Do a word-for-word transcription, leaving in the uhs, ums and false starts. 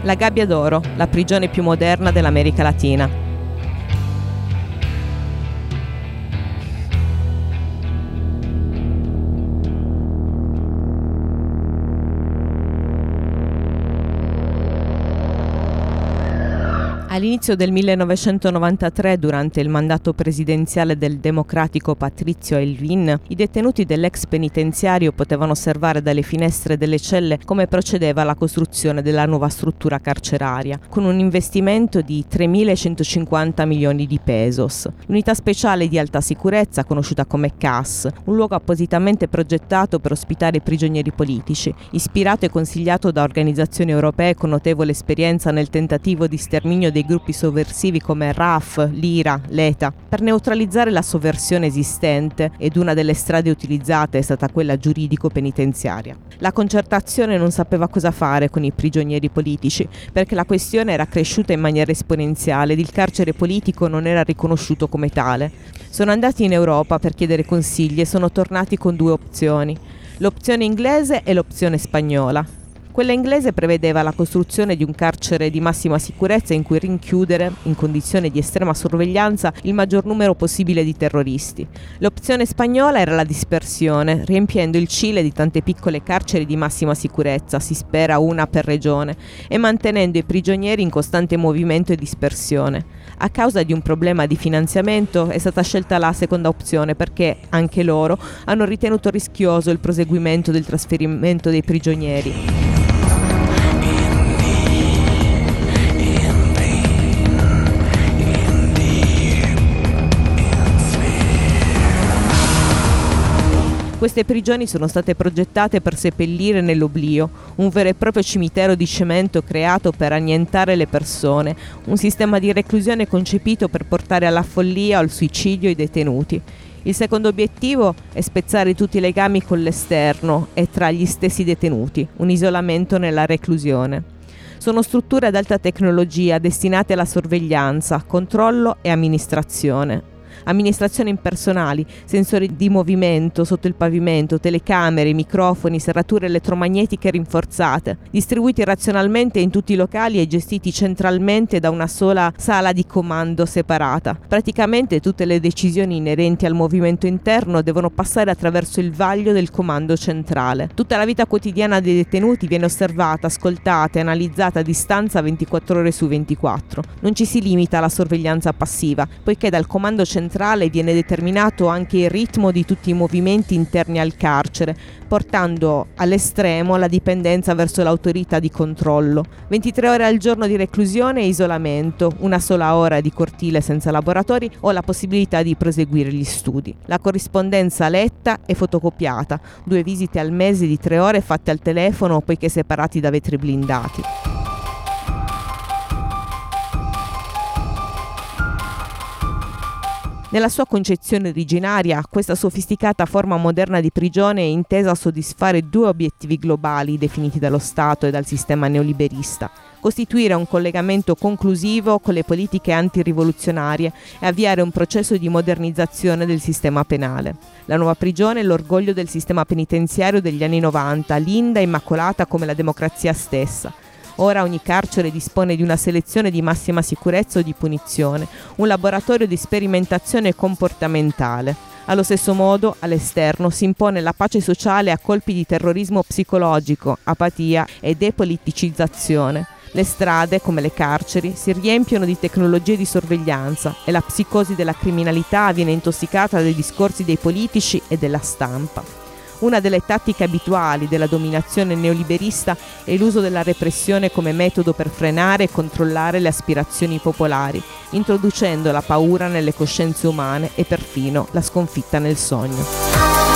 La Gabbia d'Oro, la prigione più moderna dell'America Latina. All'inizio del millenovecentonovantatré, durante il mandato presidenziale del democratico Patrizio Aylwin, i detenuti dell'ex penitenziario potevano osservare dalle finestre delle celle come procedeva la costruzione della nuova struttura carceraria, con un investimento di tremilacentocinquanta milioni di pesos. L'unità speciale di alta sicurezza, conosciuta come C A S, un luogo appositamente progettato per ospitare prigionieri politici, ispirato e consigliato da organizzazioni europee con notevole esperienza nel tentativo di sterminio dei gruppi sovversivi come R A F, l'Ira, l'E T A. Per neutralizzare la sovversione esistente, ed una delle strade utilizzate è stata quella giuridico-penitenziaria. La concertazione non sapeva cosa fare con i prigionieri politici, perché la questione era cresciuta in maniera esponenziale ed il carcere politico non era riconosciuto come tale. Sono andati in Europa per chiedere consigli e sono tornati con due opzioni: l'opzione inglese e l'opzione spagnola. Quella inglese prevedeva la costruzione di un carcere di massima sicurezza in cui rinchiudere, in condizioni di estrema sorveglianza, il maggior numero possibile di terroristi. L'opzione spagnola era la dispersione, riempiendo il Cile di tante piccole carceri di massima sicurezza, si spera una per regione, e mantenendo i prigionieri in costante movimento e dispersione. A causa di un problema di finanziamento è stata scelta la seconda opzione perché anche loro hanno ritenuto rischioso il proseguimento del trasferimento dei prigionieri. Queste prigioni sono state progettate per seppellire nell'oblio, un vero e proprio cimitero di cemento creato per annientare le persone, un sistema di reclusione concepito per portare alla follia o al suicidio i detenuti. Il secondo obiettivo è spezzare tutti i legami con l'esterno e tra gli stessi detenuti, un isolamento nella reclusione. Sono strutture ad alta tecnologia destinate alla sorveglianza, controllo e amministrazione. Amministrazione impersonali, sensori di movimento sotto il pavimento, telecamere, microfoni, serrature elettromagnetiche rinforzate, distribuiti razionalmente in tutti i locali e gestiti centralmente da una sola sala di comando separata. Praticamente tutte le decisioni inerenti al movimento interno devono passare attraverso il vaglio del comando centrale. Tutta la vita quotidiana dei detenuti viene osservata, ascoltata e analizzata a distanza ventiquattro ore su ventiquattro. Non ci si limita alla sorveglianza passiva, poiché dal comando centrale viene determinato anche il ritmo di tutti i movimenti interni al carcere, portando all'estremo la dipendenza verso l'autorità di controllo. ventitré ore al giorno di reclusione e isolamento, una sola ora di cortile senza laboratori o la possibilità di proseguire gli studi. La corrispondenza letta e fotocopiata, due visite al mese di tre ore fatte al telefono poiché separati da vetri blindati. Nella sua concezione originaria, questa sofisticata forma moderna di prigione è intesa a soddisfare due obiettivi globali definiti dallo Stato e dal sistema neoliberista: costituire un collegamento conclusivo con le politiche antirivoluzionarie e avviare un processo di modernizzazione del sistema penale. La nuova prigione è l'orgoglio del sistema penitenziario degli anni novanta, linda e immacolata come la democrazia stessa. Ora ogni carcere dispone di una selezione di massima sicurezza o di punizione, un laboratorio di sperimentazione comportamentale. Allo stesso modo, all'esterno si impone la pace sociale a colpi di terrorismo psicologico, apatia e depoliticizzazione. Le strade, come le carceri, si riempiono di tecnologie di sorveglianza e la psicosi della criminalità viene intossicata dai discorsi dei politici e della stampa. Una delle tattiche abituali della dominazione neoliberista è l'uso della repressione come metodo per frenare e controllare le aspirazioni popolari, introducendo la paura nelle coscienze umane e perfino la sconfitta nel sogno.